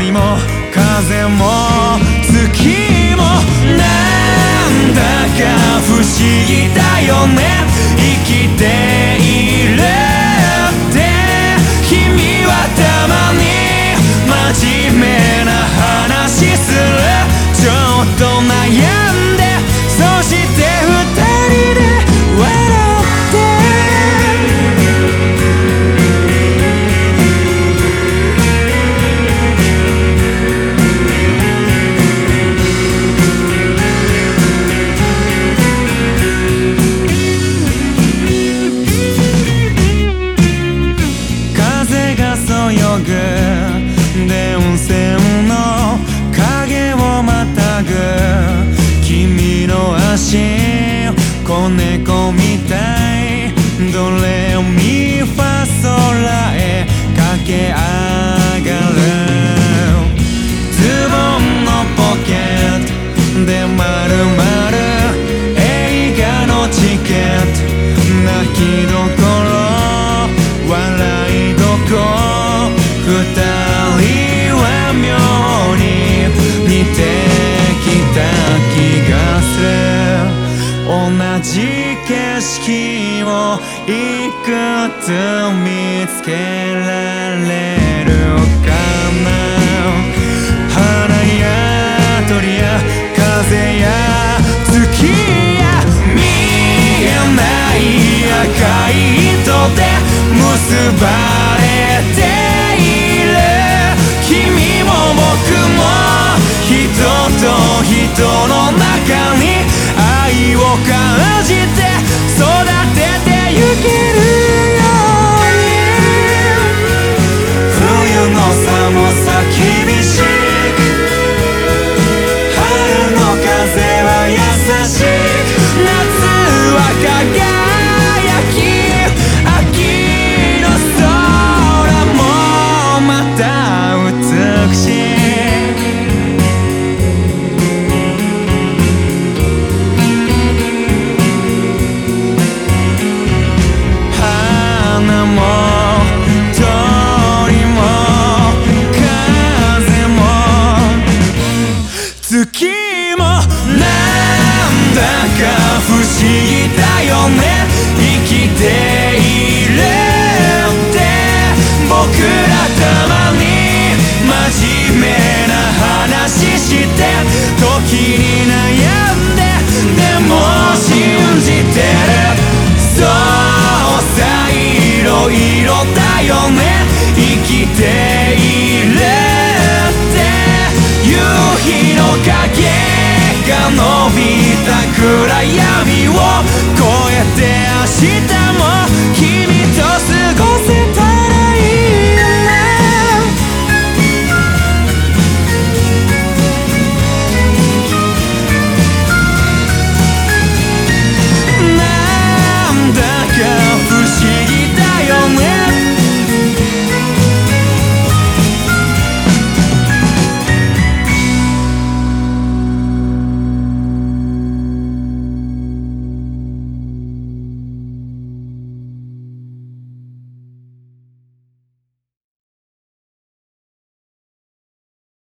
鳥も風も月もなんだか不思議だよね。生きているって君はたまに真面目な話する。ちょっと悩んでそして二人で笑って風がそよぐ電線の影をまたぐ君の足子猫みたい。ドレミファソラへ駆け上がる。ズボンのポケットでまるまる映画のチケット。泣きどころ笑いどころ二人は妙に似てきた気がする。同じ景色をいくつ見つけられるかな。花や鳥や風や月や見えない赤い糸で結ばれている。君も僕も人と人の中に愛を感じて育ててゆけるように。冬の寒さ厳しく春の風は優しく夏は輝き秋の空もまた美しい。花も鳥も風も月もなんだか不思議だよね。生きているって僕らたまに真面目な話して時に悩んででも信じてる。そうさいろいろだよね。生きているって夕日の影が伸びた暗闇を越えて明日も